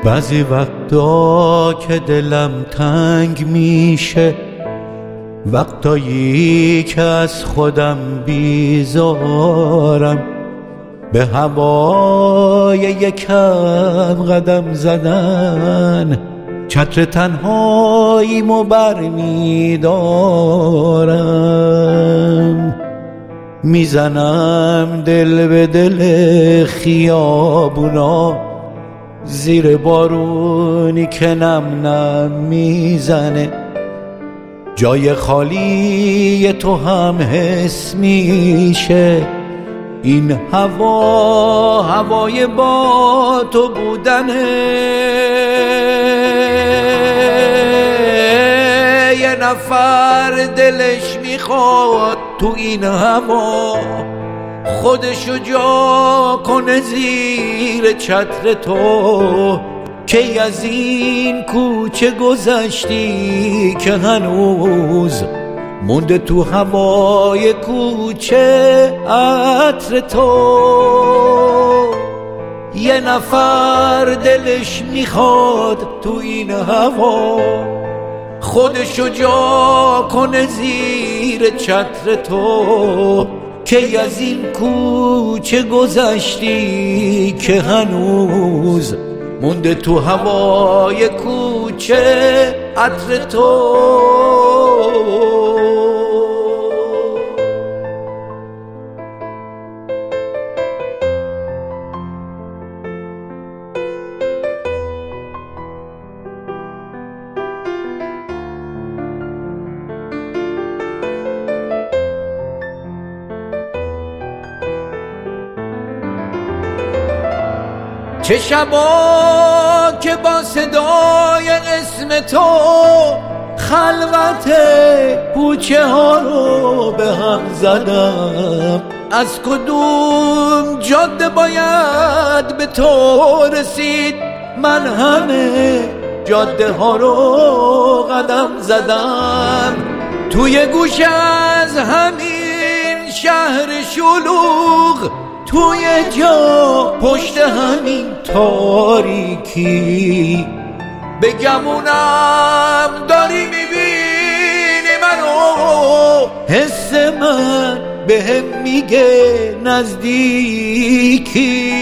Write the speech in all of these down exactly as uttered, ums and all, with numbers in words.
بعضی وقتا که دلم تنگ میشه، وقتایی که از خودم بیزارم، به هوای یکم قدم زدن چتر تنهاییمو بر میدارم. میزنم دل به دل خیابونا، زیر بارونی که نم نم میزنه، جای خالی تو هم حس میشه. این هوا هوای با تو بودنه. یه نفر دلش میخواد تو این هوا خودشو جا کنه زیر چتر تو، کی از این کوچه گذشتی که هنوز مونده تو هوای کوچه عطر تو. یه نفر دلش میخواد تو این هوا خودشو جا کنه زیر چتر تو، کی از این کوچه گذشتی که هنوز مونده تو هوای کوچه عطر تو. چه شبا که با صدای اسم تو خلوت کوچه ها رو به هم زدم، از کدوم جاده باید به تو رسید؟ من همه جاده ها رو قدم زدم، توی گوش از همین شهر شلوغ، توی جا پشت همین تاریکی. به گمونم داری میبینی منو، حس من به هم میگه نزدیکی.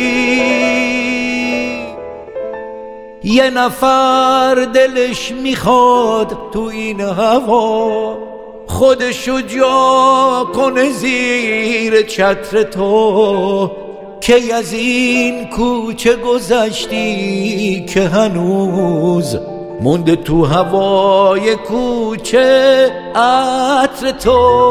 یه نفر دلش میخواد تو این هوا خودشو جا کنه زیر چتر تو، کی از این کوچه گذشتی که هنوز مونده تو هوای کوچه عطر تو.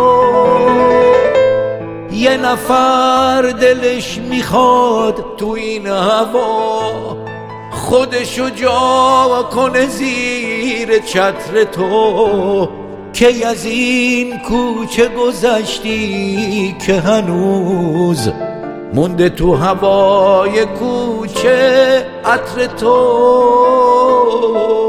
یه نفر دلش میخواد تو این هوا خودشو جا کنه زیر چتر تو، کی از این کوچه گذشتی که هنوز مونده تو هوای کوچه عطر تو.